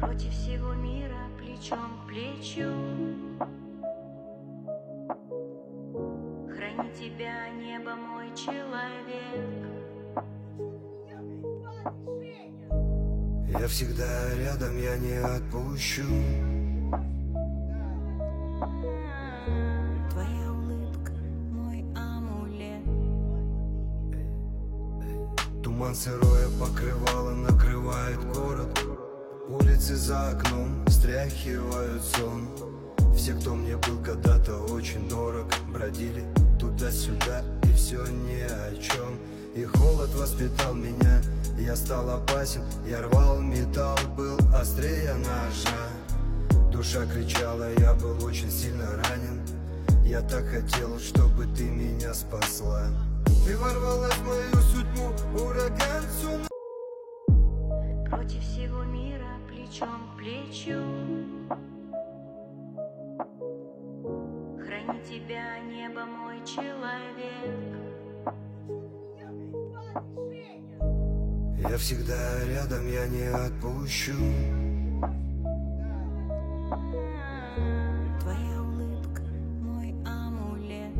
Против всего мира плечом к плечу. Храни тебя небо, мой человек. Я всегда рядом, я не отпущу. Твоя улыбка, мой амулет. Туман сырое покрывало накрывает город. Улицы за окном стряхивают сон. Все, кто мне был когда-то очень дорог, бродили туда-сюда, и все ни о чем. И холод воспитал меня, я стал опасен. Я рвал металл, был острее ножа. Душа кричала, я был очень сильно ранен. Я так хотел, чтобы ты меня спасла. Ты ворвалась в мою судьбу, ураган цунами. Против всего мира плечом к плечу. Храни тебя небо, мой человек. Я всегда рядом, я не отпущу. Твоя улыбка, мой амулет.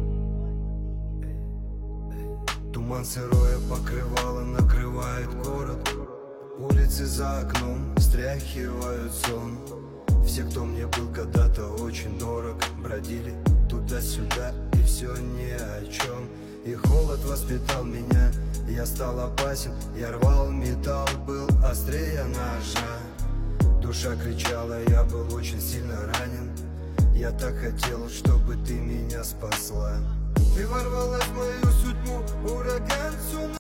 Туман сырое покрывало накрывает город. Улицы за окном стряхивают сон. Все, кто мне был когда-то очень дорог, бродили туда-сюда, и все ни о чем. И холод воспитал меня, я стал опасен. Я рвал металл, был острее ножа. Душа кричала, я был очень сильно ранен. Я так хотел, чтобы ты меня спасла. Ты ворвалась в мою судьбу, ураган цунами.